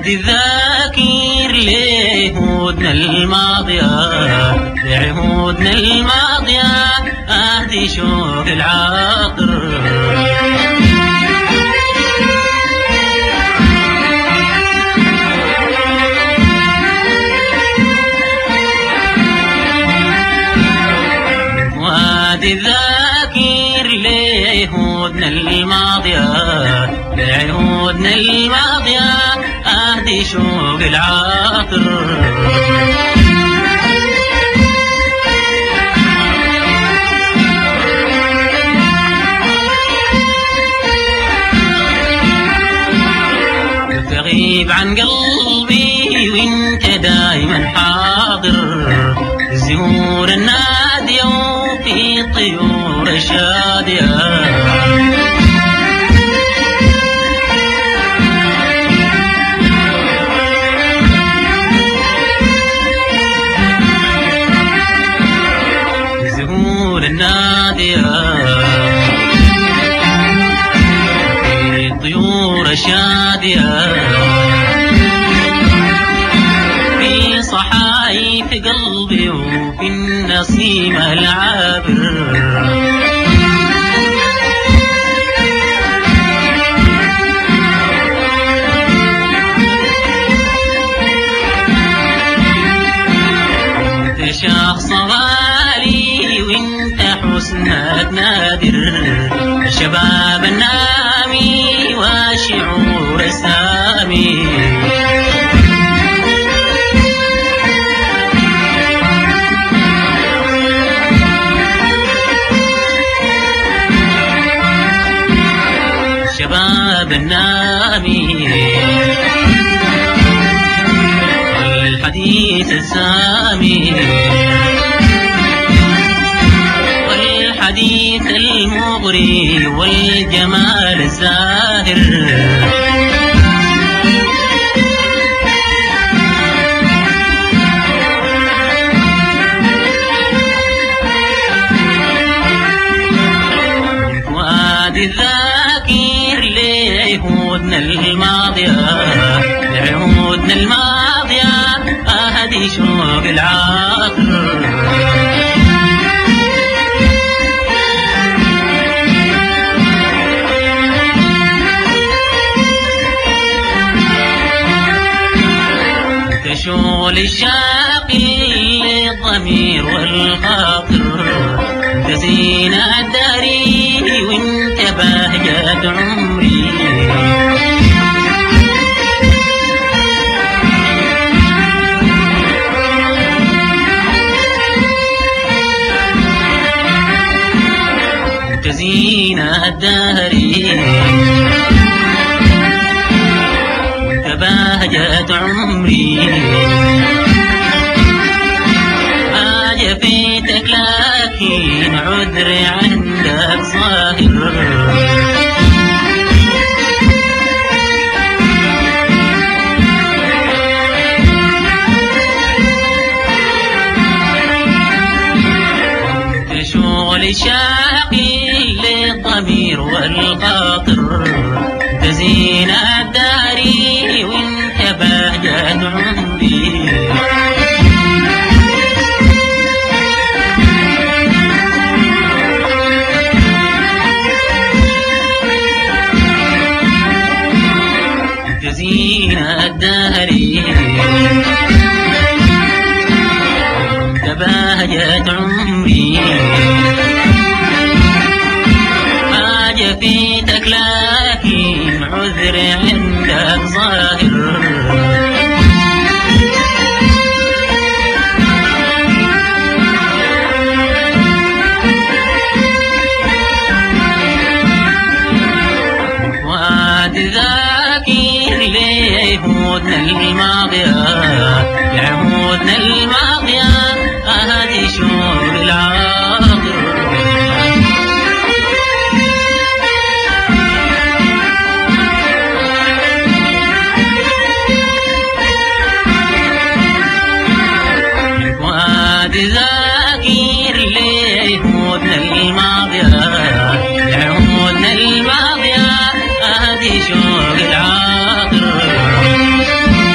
وادي الذاكر لعهودنا الماضية، لعهودنا الماضية أهدي شوق العاطر. وادي الذاكر لعهودنا الماضية، لعهودنا الماضية أهدي شوق العاطر. تغيب عن قلبي وانت دايما حاضر، زهور النادية وفي طيور شادية. زهور النادية في طيور شادية، في صحايف قلبي وفي النسيم العابر. انت شخص غالي وانت حسنك نادر، شباب النامي وشعور سامي. شباب النامي والحديث السامي، والحديث المغري والجمال الزاهر. وادي الذاكر لعهودنا الماضية، لعهودنا الماضية أهدي شوق العاطر. كشغل الشاقي للضمير والخاطر، انت زينة داري وانت بهجة عمري. انت زينة داري وانت بهجة عمري. ما جفيتك لكن عذري عندك ظاهر. شغل شاقي للضمير والخاطر، انت زينة داري وانت بهجة عمري. انت زينة داري وانت بهجة عمري. ما جفيتك لكن عذري عندك ظاهر. وادي الذاكر لعهودنا الماضية، لعهودنا الماضية أهدي شوق العاطر. وادي الذاكر لعهودنا الماضية، لعهودنا الماضية أهدي شوق العاطر.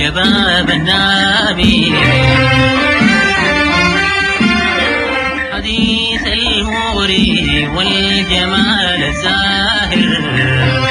باب النبي حديث المغري والجمال الزاهر